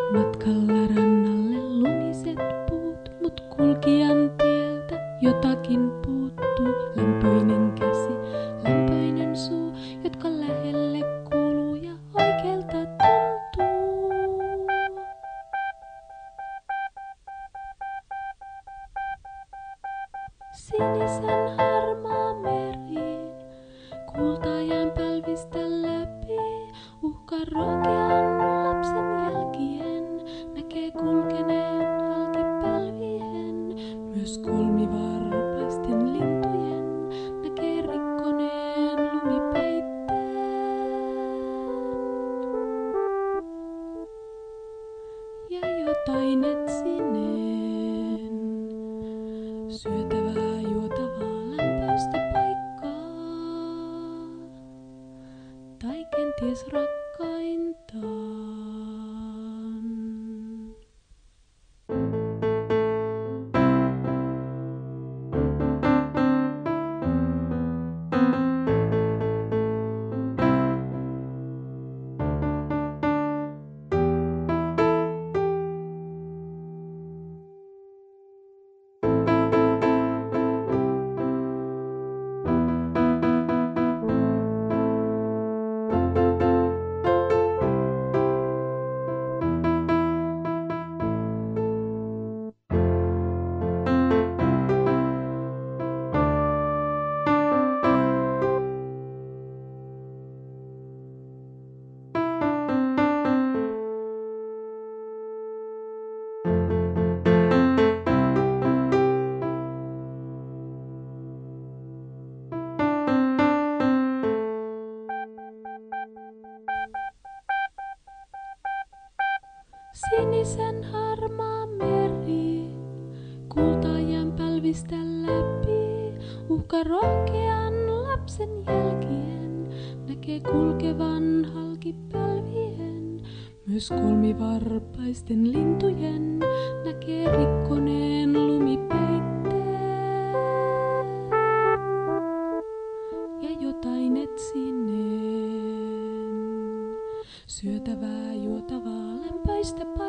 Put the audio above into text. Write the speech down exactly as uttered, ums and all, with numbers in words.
Matkalla rannalle lumiset puut, mut kulkijan tieltä jotakin puuttuu. Lämpöinen käsi, lämpöinen suu, jotka lähelle kuuluu ja oikealta tuntuu. Sinisen harmaa meri, kultaajan pälvistä läpi, uhkaa rohkean lapsen jälkien, näkee kulkeneen halki pälvien. Myös kolmivarpaisten lintujen näkee rikkoneen lumipeitteen. Ja jotain etsineen, syötävää, juotavaa, lämpöistä paikkaa. Tai kenties rakkaintaan. Sinisen harmaa meri, kultaajan pälvistä läpi, uhka rohkean lapsen jälkien, näkee kulkevan halki pälvien. Myös kolmivarpaisten lintujen näkee rikkoneen lumipeitteen. Ja jotain etsineen, syötävää, juotavaa, lämpöistä paikkaa.